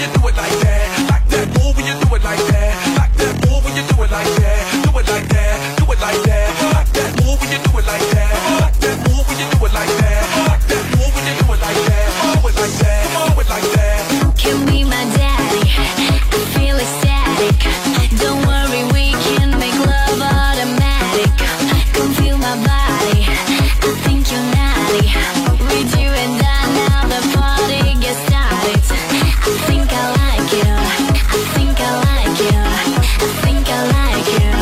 do it like that. Like that, move when you do it like that. Like that, move when you do it like that. Do it like that, do it like that. Like that, move when you do it like that. Like that, move when you do it like that. Like that, move when you do it like that. Do it like that, do it like that. Can be my daddy, I feel ecstatic. Don't worry, we can make love automatic. Come feel my body, I think you're naughty. With you and I now the party gets started. I think I like you, I think I like you, I think I like you.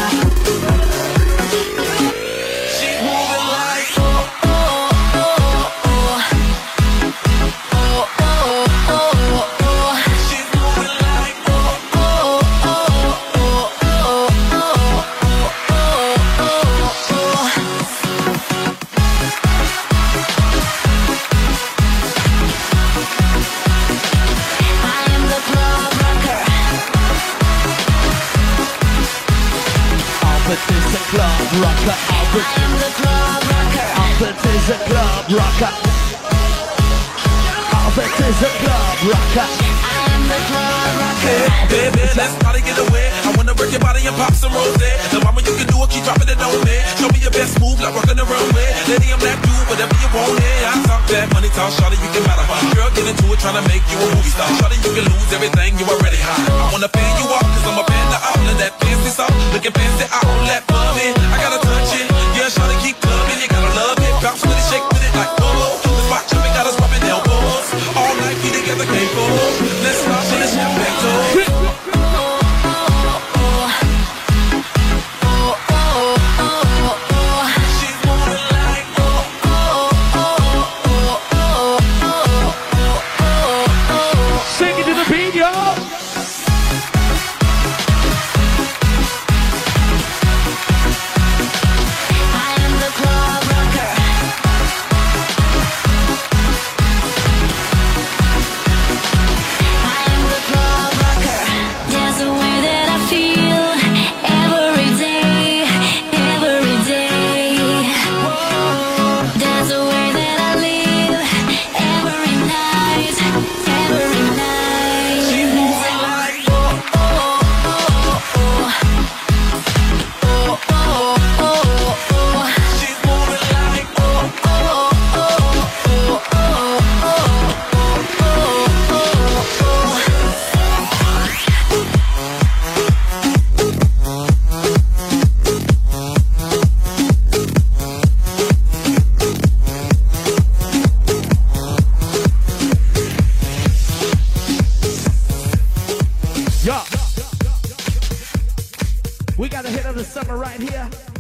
She's moving like Oh, oh, oh, oh. Oh, oh, oh, oh. she's moving like I am the club rocker. Albert is a club rocker. I am the club rocker. Albert is a club rocker. Albert is a club rocker. I am the club rocker. baby, let's party, get away. I wanna work your body and pop some rose. The mama, you can do it, keep dropping it on me. Show me your best move, like rockin' the runway. Lady, I'm that dude, whatever you want, yeah. I talk that money talk, shawty, you can matter. Girl, get into it, tryna make you a movie star. Shawty, you can lose everything, you already high. I wanna fan you up, cause I'm a fan of all of that fancy stuff. Looking fancy, I don't let bum in. I gotta touch it, yeah, shawty, keep clubbing. You gotta love it, bounce with it, shake with it like whoa. The spot jumping, got us rubbing elbows. All night, we together, can't go. Let's start with the champagne toast. She's moving like Sing it to the beat, y'all. I am the club rocker. I am the club rocker. There's a way that I feel every day, every day. There's a way that I live every night, every night. she's moving like she's moving like Yeah. We got a hit of the summer right here.